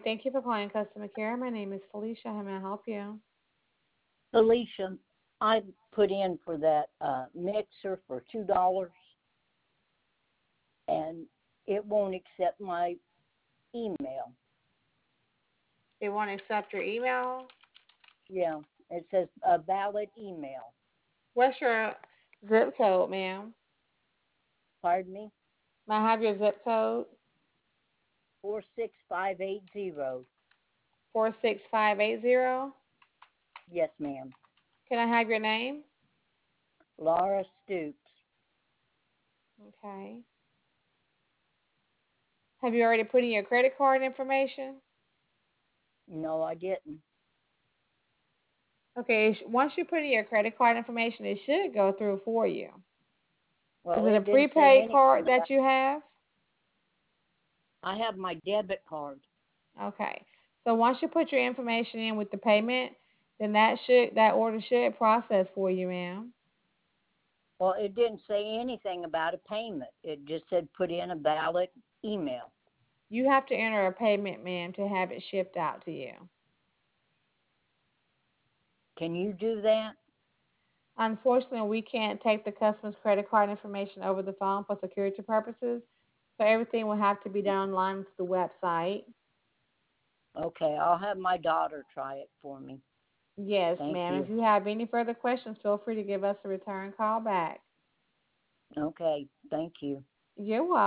Thank you for calling customer care. My name is Felicia. How may I help you? Alicia, I put in for that mixer for $2, and it won't accept my email. They won't accept your email. Yeah, it says a valid email. What's your zip code, ma'am? Pardon me? May I have your zip code? 46580. 46580. Yes, ma'am. Can I have your name? Laura Stoops. Okay. Have you already put in your credit card information? No, I didn't. Okay, once you put in your credit card information, it should go through for you. Is Well, it a it didn't say prepaid card anything that about. you have? I have my debit card. Okay. So once you put your information in with the payment, then that order should process for you, ma'am. Well, it didn't say anything about a payment. It just said put in a valid email. You have to enter a payment, ma'am, to have it shipped out to you. Can you do that? Unfortunately, we can't take the customer's credit card information over the phone for security purposes, so everything will have to be done online through the website. Okay, I'll have my daughter try it for me. Yes, Thank ma'am. If you. you have any further questions, feel free to give us a return call back. Okay, thank you. You're welcome.